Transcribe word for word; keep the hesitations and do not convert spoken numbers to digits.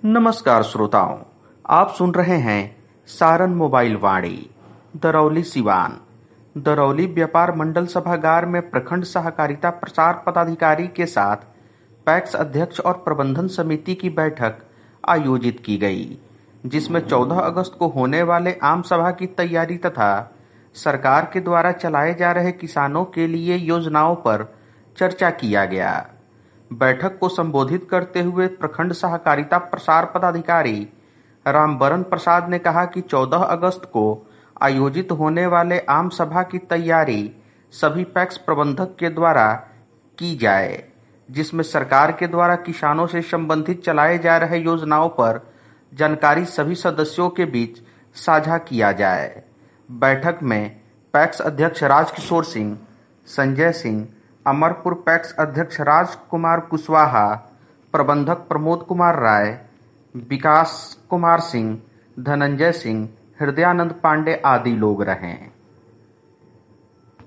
नमस्कार श्रोताओं, आप सुन रहे हैं सारण मोबाइल वाणी। दरौली सिवान दरौली व्यापार मंडल सभागार में प्रखंड सहकारिता प्रसार पदाधिकारी के साथ पैक्स अध्यक्ष और प्रबंधन समिति की बैठक आयोजित की गई, जिसमें चौदह अगस्त को होने वाले आम सभा की तैयारी तथा सरकार के द्वारा चलाए जा रहे किसानों के लिए योजनाओं पर चर्चा किया गया। बैठक को संबोधित करते हुए प्रखंड सहकारिता प्रसार पदाधिकारी रामबरन प्रसाद ने कहा कि चौदह अगस्त को आयोजित होने वाले आम सभा की तैयारी सभी पैक्स प्रबंधक के द्वारा की जाए, जिसमें सरकार के द्वारा किसानों से संबंधित चलाए जा रहे योजनाओं पर जानकारी सभी सदस्यों के बीच साझा किया जाए। बैठक में पैक्स अध्यक्ष राजकिशोर सिंह, संजय सिंह, अमरपुर पैक्स अध्यक्ष राजकुमार कुशवाहा, प्रबंधक प्रमोद कुमार राय, विकास कुमार सिंह, धनंजय सिंह, हृदयानंद पांडे आदि लोग रहे।